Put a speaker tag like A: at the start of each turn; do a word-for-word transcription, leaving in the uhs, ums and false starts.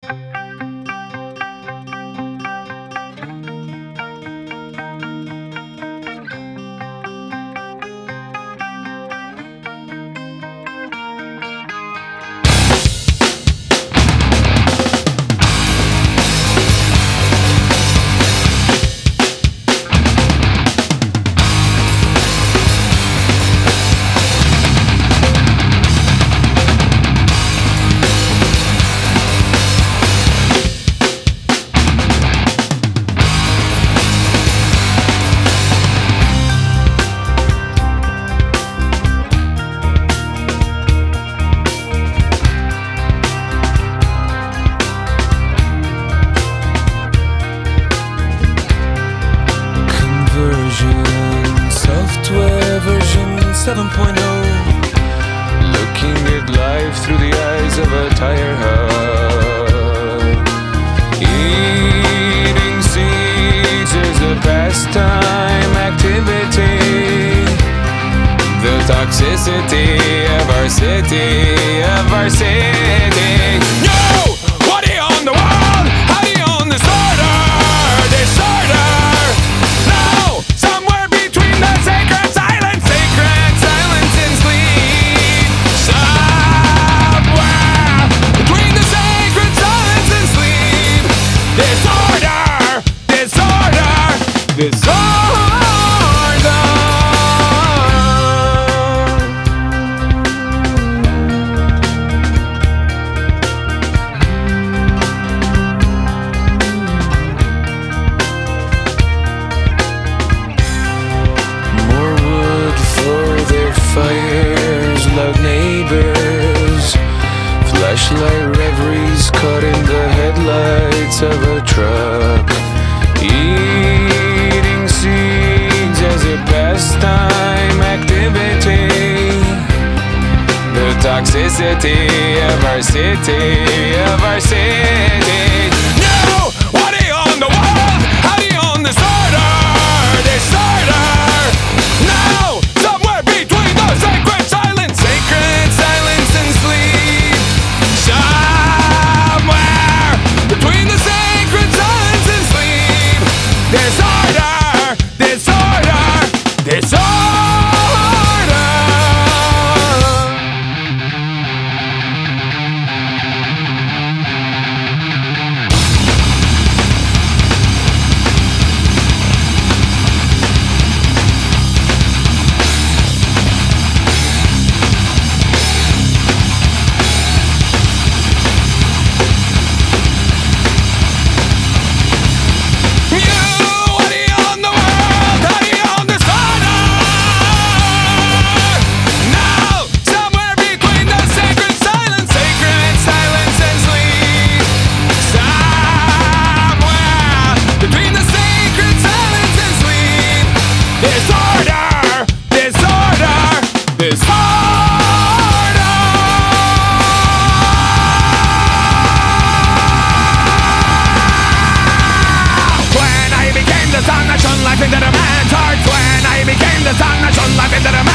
A: seven point oh, looking at life through the eyes of a tire hub. Eating seeds is a pastime activity. The toxicity of our city, of our city. No! What do you own the world? How do you own this order? Disorder! No! Somewhere between the sacred silence, sacred silence and sleep. Somewhere between the sacred silence and sleep. Disorder! Disorder! Disorder! Fires, loud neighbors, flashlight reveries caught in the headlights of a truck. Eating seeds as a pastime activity. The toxicity of our city, of our city. No! What do you own the world? How do you own this order? Disorder! No! Sacred silence, sacred silence and sleep. Somewhere between the sacred silence and sleep. Disorder, disorder, disorder.
B: Into the man's heart when I became the sun that shone life into the